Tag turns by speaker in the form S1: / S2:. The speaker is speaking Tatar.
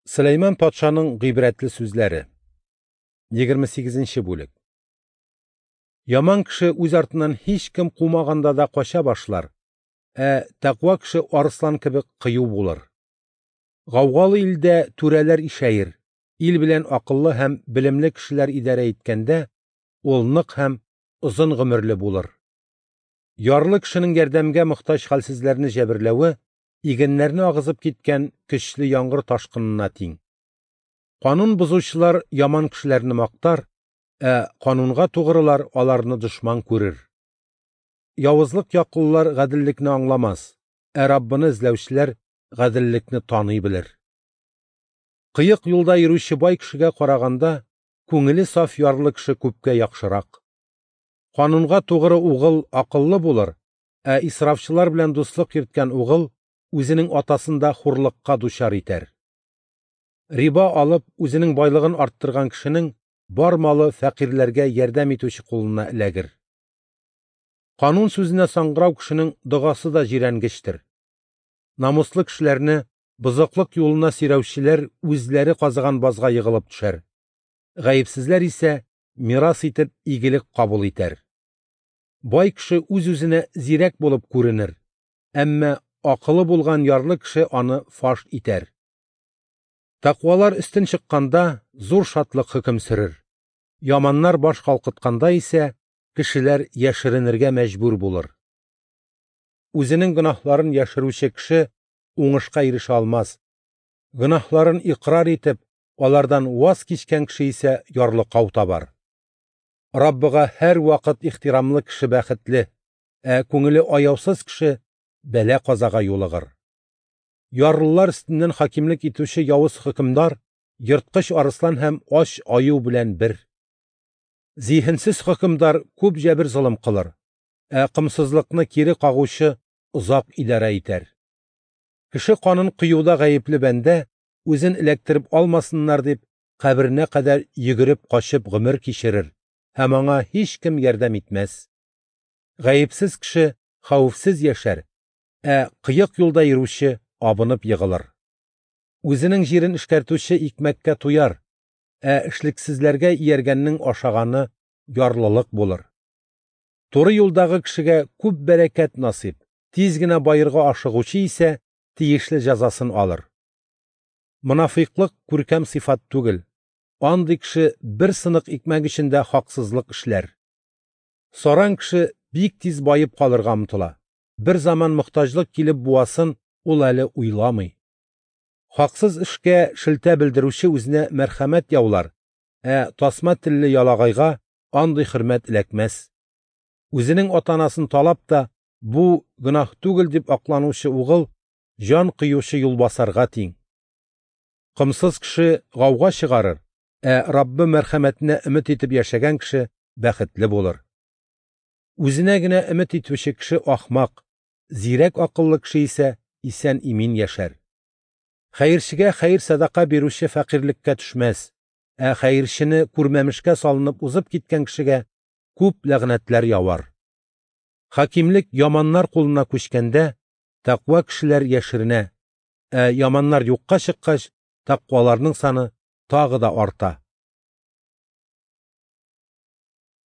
S1: Süleyman Patşanın gıybretli sözləri 28-ci bölük. Yaman kişi öz artından hiç kim qumaganda da qoşa başlar. Taqva kişi arslan gibi qıyı bulur. Gavgalı ilde türeler işeyir. İl bilen akıllı hem bilimli kişiler idare etkende, olnıq hem uzun gümürlü bulur. Yarlı kişinin gerdemge muhtaç halsizlerini jebirlevi, iginlerini ağızıp gitken küçlü yağmur taşkınına ting. Kanun buzuşçular yaman kişilerini maqtar, kanunga toğırılar alarını düşman görür. Yavuzluk yaqullar gadillikni anlamaz, Rabbini izlevçiler gadillikni tanıy bilir. Qıyık yolda yürüyüşü bay kişiге qaraganda, көңілі saf yarlı kişi köpke yaxşıraq. Kanunga toğırı oğul akıllı bulur, israfçılar bilen dostluk yürtken oğul, özünün atasında hurlıqqa duşar iter. Riba alıp, özünün baylığın arttırgan kişinin bar malı fakirlerge yerdem etüşü koluna ilegir. Kanun sözüne sangrav kişinin dıgası da jirengeçtir. Namuslu kişilerini, bızıqlık yoluna sirevşiler özleri qazıgan bazga yığılıp düşer. Gayipsizler ise miras etip iyilik kabul eder. Bay kişi öz-özüne zirek bulup görünür. Әмма akıllı bulgan yarlı kişi anı faş iter. Takvalar üstün çıkkanda zor şatlık hüküm sürür. Yamanlar baş kalkıtkanda ise kişiler yaşırınırga mecbur bulur. Özünün günahların yaşırışı kişi oңышқа erişe almaz. Günahların ikrar etip, olardan vaz keçken kişi ise yarlıqav tabar. Rabbiga her vakit ihtiramlı kişi bəxitli, көңілі ayavsız kişi bela qazaga yolығır. Yarlılar üstünden hakimlik etüşü yavuz hükümdar, yırtqış arıslan hem aş ayu bilen bir. Zihinsiz hükümdar köp jabir zulüm qılır. Qımsızlıqni keri qağuşu uzaq idare iter. Kişi kanun qıyuda gayipli bende, özün elektirip almasınlar deb, qabrine kadar yugurib qoşib gümür kişirir. Hem ona hiç kim yardam etmez. Gayipsiz kişi xavfsiz yaşar. Qıyık yolda yürüşü abınıp yığılır. Özünün jirin işkertüşü ikmekке tuyar. İşliksizlerge iyergeninin aşağanı yarlılık bulur. Toru yoldağı kişige köp bereket nasip. Tizgine bayırga aşıgıcı ise tiyişli cezasını alır. Münafıklık körkem sifat tügül. Andı kişi bir sınık ikmek içinde haksızlık işler. Soran kişi bik tiz bayıp kalırga mıtıla. Bir zaman muhtajlık kilip buasın, ol əli uylamay. Haksız işke şilte bildiruşi özüne merhamet yavlar. Tasma tilli yalagayga andı hürmet ilekmez. Özünün atanasını talap da bu günah tügül dip aklanuşu oğul, can kıyuşu yol basarga ting. Qımsız kişi gavga çıgarır. Rabbi merhametine ümit etip yaşagan kişi bəxitli bulur. Özüne gine ümit etüşü kişi ahmak, zirek akıllı kişi ise isen imin yaşar. Hayırşige hayır sadaka beruşi fakirlikka düşmez. Hayırşini kurmemişke salınıp uzıp gitken kişige köp lağnetler yavar. Hakimlik yamanlar koluna köşkende, takva kişiler yaşırına, yamanlar yokka çıkkaş, takvalarının sanı tağı da arta.